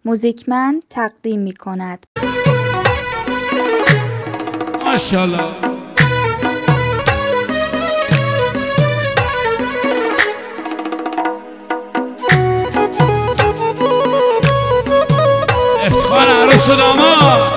موزیکمن تقدیم می کند. ماشاءالله. افتخار عروس و داماد.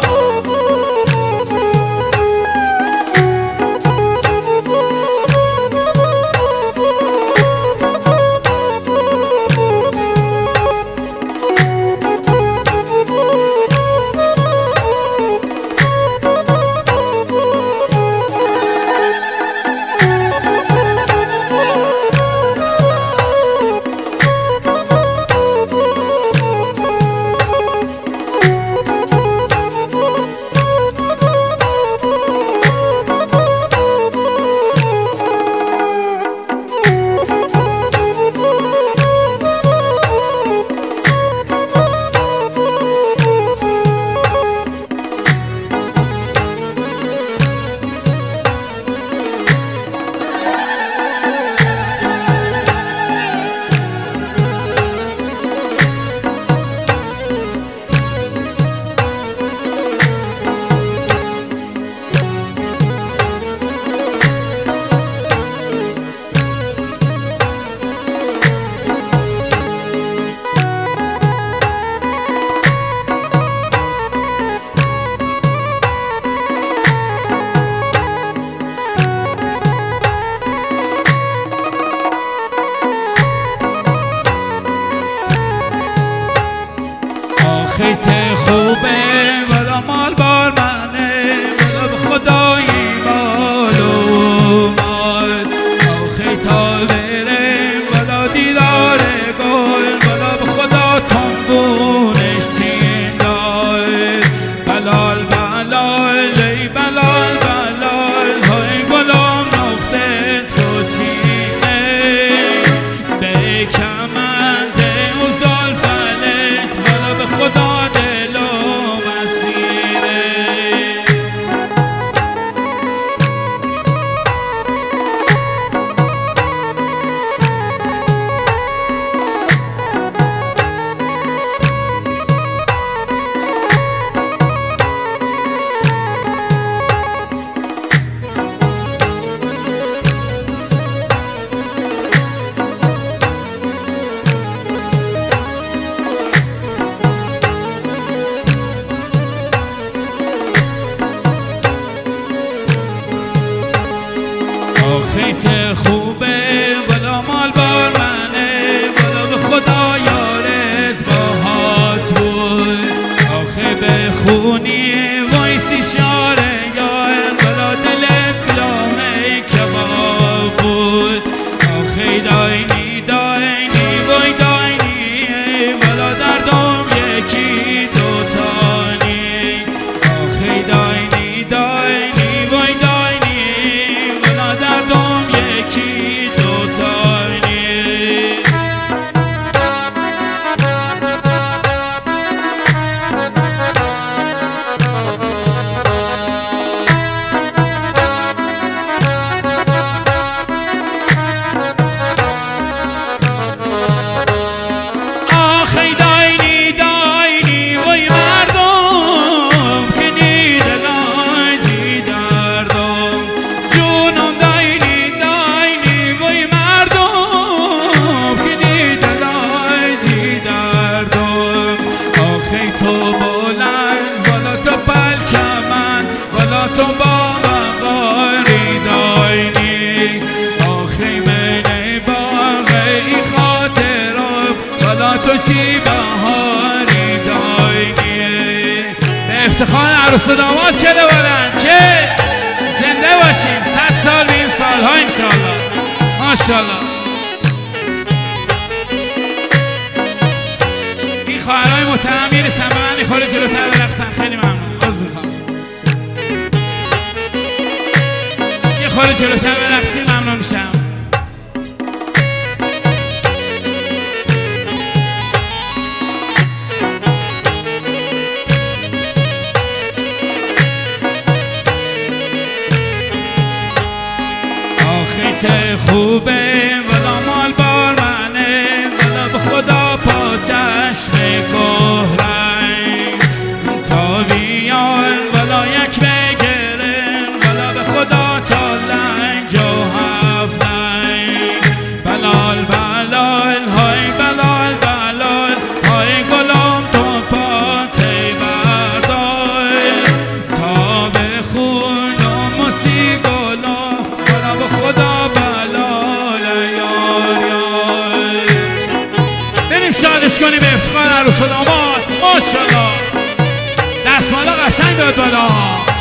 خیت خوبه ولا مال بار منه ولا به خدایی مال و مال خیتا بره ولا دیدار گل ولا به خدا تنبونش تین دار بلال بلال ای بلال بلال های گلام نفتت کچینه به کمنده و زلفلت ولا به خدا خیت خوبه ولا مال بار منه ولا به خدا یارت باهات بود آخه به خونی وایستی شاره یار ولا دلت گلامه کباب بود آخه داینی داینی وای داینی ولا دردم یکی دوتانی آخه داینی داینی وای داینی ولا دردم یکی دوتانی آخی داینی داینی وای مردم که دیده لایجی دردم جونم داینی داینی وای مردم که دیده لایجی دردم آخی تو بلند ولا تو پلکمن ولا تو با مقاری داینی آخی من باقی خاطرم ولا تو چی بهاری داینی به افتخار عروس و داماد کله بلند که زنده باشین 100 سال به این سالها انشالله ماشاءالله. این خواهرهای محترم میرسن به من میخوره جلوتر برقصن خیلی ممنون عرض میخوام یه خورده جلوتر برقصین ممنون میشم. چه خوبه ولا مال بار منه ولا به خدا پا چشم گهره ماشاءالله دستمالا قشنگ داد بالا